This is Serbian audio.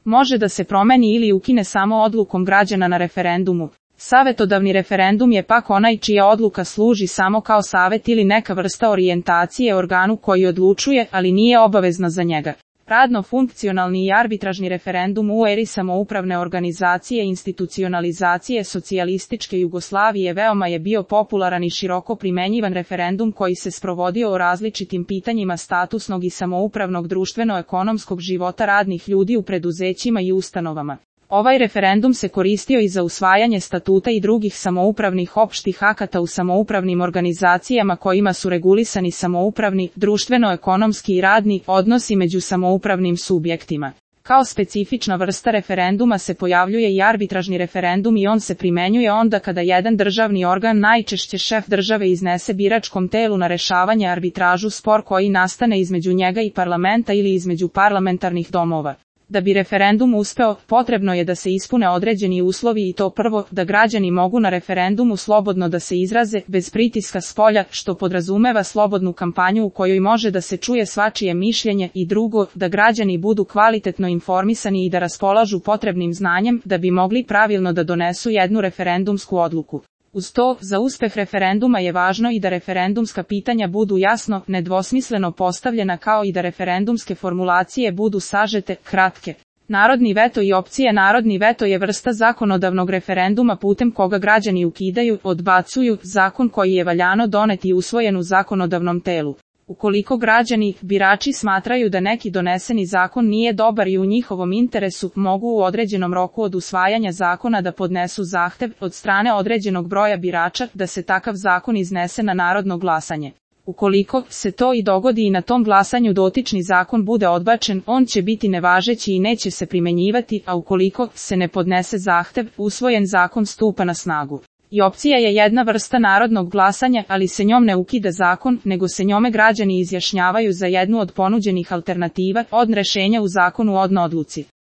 može da se promeni ili ukine samo odlukom građana na referendumu. Savetodavni referendum je pak onaj čija odluka služi samo kao savet ili neka vrsta orijentacije organu koji odlučuje, ali nije obavezna za njega. Radno-funkcionalni i arbitražni referendum u eri samoupravne organizacije i institucionalizacije socijalističke Jugoslavije veoma je bio popularan i široko primenjivan referendum koji se sprovodio o različitim pitanjima statusnog i samoupravnog društveno-ekonomskog života radnih ljudi u preduzećima i ustanovama. Ovaj referendum se koristio i za usvajanje statuta i drugih samoupravnih opštih akata u samoupravnim organizacijama kojima su regulisani samoupravni, društveno-ekonomski i radni odnosi među samoupravnim subjektima. Kao specifična vrsta referenduma se pojavljuje i arbitražni referendum i on se primenjuje onda kada jedan državni organ, najčešće šef države, iznese biračkom telu na rešavanje arbitražu spor koji nastane između njega i parlamenta ili između parlamentarnih domova. Da bi referendum uspeo, potrebno je da se ispune određeni uslovi i to prvo, da građani mogu na referendumu slobodno da se izraze, bez pritiska spolja, što podrazumeva slobodnu kampanju u kojoj može da se čuje svačije mišljenje, i drugo, da građani budu kvalitetno informisani i da raspolažu potrebnim znanjem, da bi mogli pravilno da donesu jednu referendumsku odluku. Uz to, za uspeh referenduma je važno i da referendumska pitanja budu jasno, nedvosmisleno postavljena, kao i da referendumske formulacije budu sažete, kratke. Narodni veto i opcije. Narodni veto je vrsta zakonodavnog referenduma putem koga građani ukidaju, odbacuju zakon koji je valjano donet i usvojen u zakonodavnom telu. Ukoliko građani, birači, smatraju da neki doneseni zakon nije dobar i u njihovom interesu, mogu u određenom roku od usvajanja zakona da podnesu zahtev od strane određenog broja birača da se takav zakon iznese na narodno glasanje. Ukoliko se to i dogodi i na tom glasanju dotični zakon bude odbačen, on će biti nevažeći i neće se primenjivati, a ukoliko se ne podnese zahtev, usvojen zakon stupa na snagu. I opcija je jedna vrsta narodnog glasanja, ali se njom ne ukida zakon, nego se njome građani izjašnjavaju za jednu od ponuđenih alternativa, od rešenja u zakonu od odluci.